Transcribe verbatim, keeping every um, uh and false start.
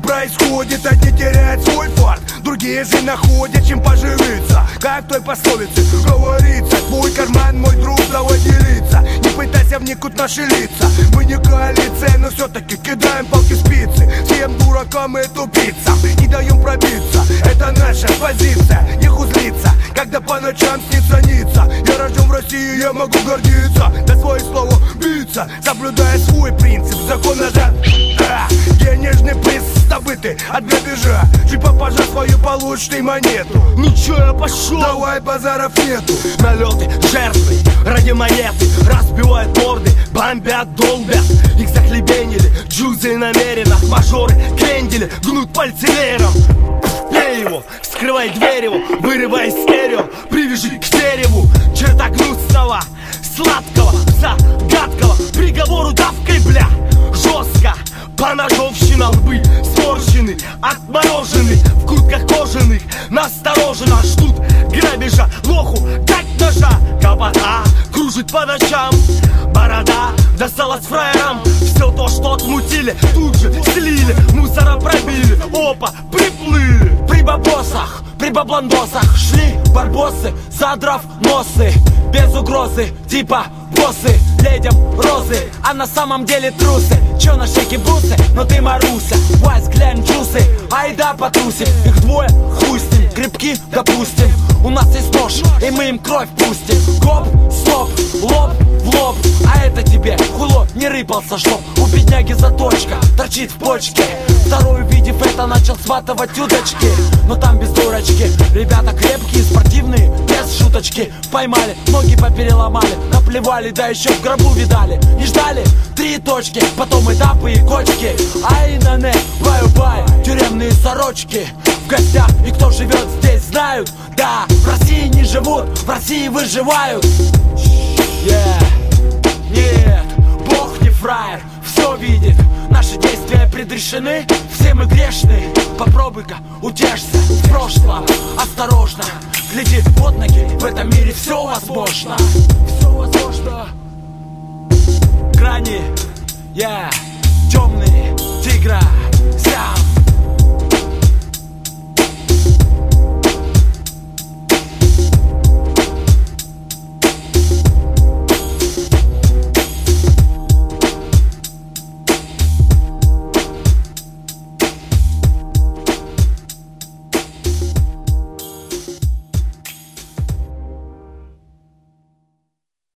происходит? Одни теряют свой фарт, другие же находят чем поживиться. Как в той пословице говорится: твой карман, мой друг, давай делиться. Не пытайся вникнуть в наши лица. Мы не коалиция, но все-таки кидаем палки в спицы. Всем дуракам и тупицам не даем пробиться. Это наша позиция, не узлиться, когда по ночам снится ница. Я рожден в России, я могу гордиться. Да свое слово биться, соблюдая свой принцип. Закон нажат, а, денежный приз добытый от грабежа. Чуть попозже свою получишь ты монету. Ну чё, я пошел? Давай, базаров нету. Налеты, жертвы, ради монеты разбивают морды, бомбят, долбят. Их захлебенили, джузы намеренно. Мажоры, крендели, гнут пальцы веером. Бей его, вскрывай дверь его, вырывай стерео, привяжи к дереву. Черта гнусного, сладкого, пса гадкого, приговору давкой, бля. Жестко, поножовщина, лбы сморщены, отморожены, в куртках кожаных, настороженно ждут грабежа, лоху как ножа. Капота кружит по ночам, борода досталась фраерам. Все то, что отмутили, тут же слили, мусора пробили, опа, приплыли. При бабосах, при бабландосах шли барбосы, задрав носы, без угрозы, типа боссы, ледям розы, а на самом деле трусы. Чё на шейке бусы, но ты Маруся. Вась, глянь, джусы, айда потрусим. Их двое, хуй с ним, крепки, допустим. У нас есть нож, и мы им кровь пустим. Гоп, стоп, лоб в лоб. А это тебе хуйло не рыпался, чтоб у бедняги заточка торчит в почке. Второй, увидев это, начал сватывать удочки. Но там без дурочки, ребята крепкие, спортивные, без шуточки. Поймали, ноги попереломали, наплевали, да еще в гробу видали. Не ждали, три точки, потом этапы и кочки. Ай на не, баю-бай, тюремные сорочки. В гостях, и кто живет здесь, знают. Да, в России не живут, в России выживают. Yeah. Нет, Бог не фраер, все видит. Наши действия предрешены, все мы грешны. Попробуй-ка, утешься в прошлом. Осторожно, гляди под ноги, в этом мире все возможно. Все возможно. Грани, я, yeah. Темные, тигра, сям.